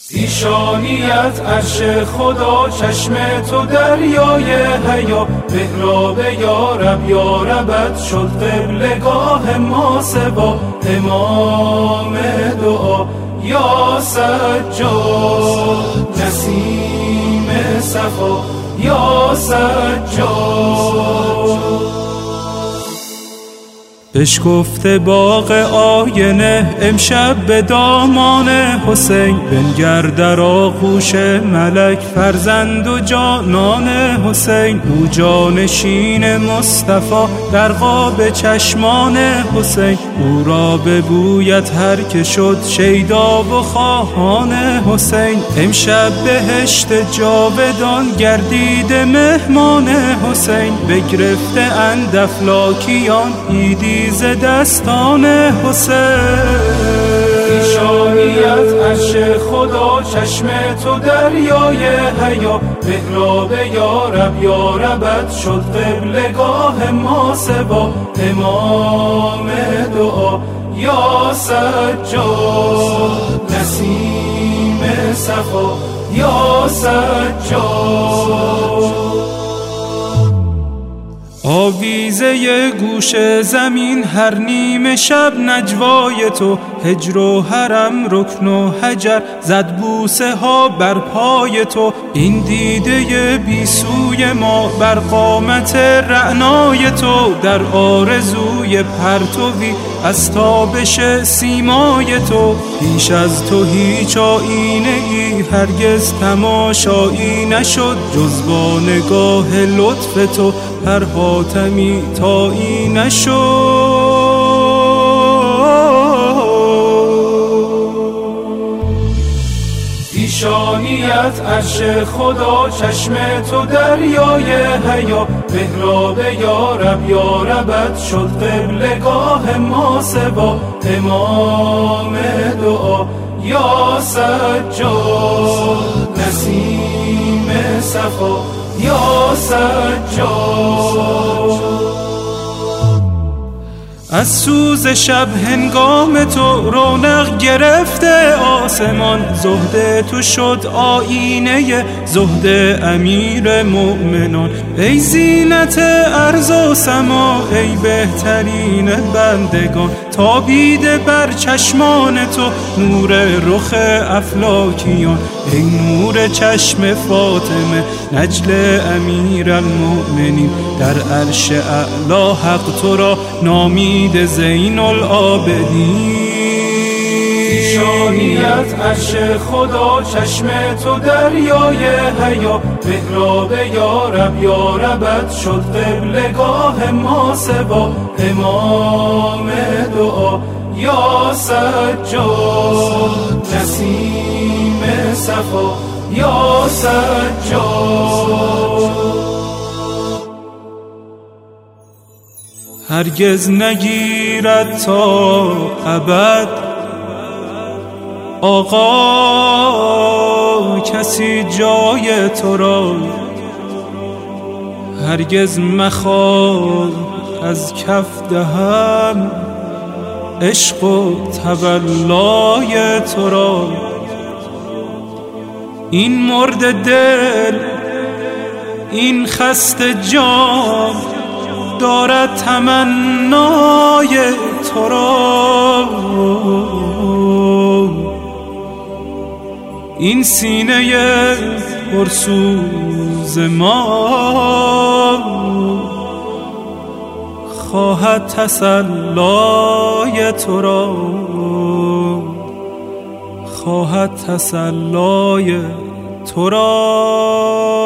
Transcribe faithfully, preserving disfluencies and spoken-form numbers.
پیشانیت عرش خدا، چشم تو دریای حیا، محراب یارب یاربت شد قبلگاه ما سبا، امام دعا یا سجاد، نسیم صفا یا سجاد. بشکفته باغ آینه امشب به دامان حسین، بنگر در آغوش ملک فرزند و جانان حسین، او جانشین مصطفی در قاب چشمان حسین، او را ببوید هر که شد شیدا و خواهان حسین، امشب بهشت جاودان گردید مهمان حسین، بگرفته اند افلاکیان عیدی ز دستان حسین. پیشانیت عرش خدا، چشم تو دریای حیا، محراب یارب یاربت شد قبلگاه ما سبا، امام دعا یا سجاد، نسیم صفا یا سجاد. آویزه گوش زمین هر نیمه شب نجوای تو، هجر و حرم رکن و حجر زد بوسه ها بر پای تو، این دیده بی سوی ما بر قامت رعنای تو، در آرزوی پرتوی از تابش سیمای تو، پیش از تو هیچ آینه ای هرگز تماشایی نشد، جز با نگاه لطف تو هر حاتمی تایی نشد. پیشانیت عرش خدا، چشم تو دریای حیا، محراب یارب یاربت شد قبلگاه ما سبا، امام دعا یا سجاد، نسیم صفا یا سجاد. از سوز شب هنگام تو رونق گرفته آسمان، زهد تو شد آینه زهد امیر مؤمنان، ای زینت ارض و سما ای بهترین بندگان، تابیده بر چشمان تو نور رخ افلاکیان، ای نور چشم فاطمه نجل امیر المؤمنین، در عرش اعلی حق تو را نامی زین العابدین. پیشانیت عرش خدا، چشم تو دریای حیا، محراب یارب یاربت شد قبلگاه ما سبا، امام دعا یا سجاد، نسیم صفا یا سجاد. هرگز نگیرد تا ابد آقا کسی جای تو را، هرگز مخواه از کف دهم عشق و تولای تو را، این مرد دل این خسته جان دارد تمنای تو را، این سینه پرسوز ما خواهد تسلای تو را، خواهد تسلای تو را.